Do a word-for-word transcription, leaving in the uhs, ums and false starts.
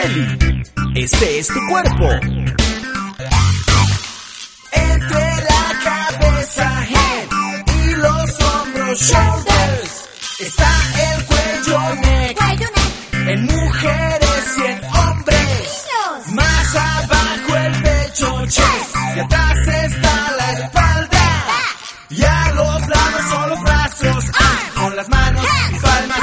Kelly, este es tu cuerpo. Entre la cabeza, head, y los hombros, shoulders, está el cuello, neck, Cuello, neck. en mujeres y en hombres. Niños. Más abajo el pecho, chest, y atrás está la espalda. Y a los lados son los brazos, ah, con las manos y palmas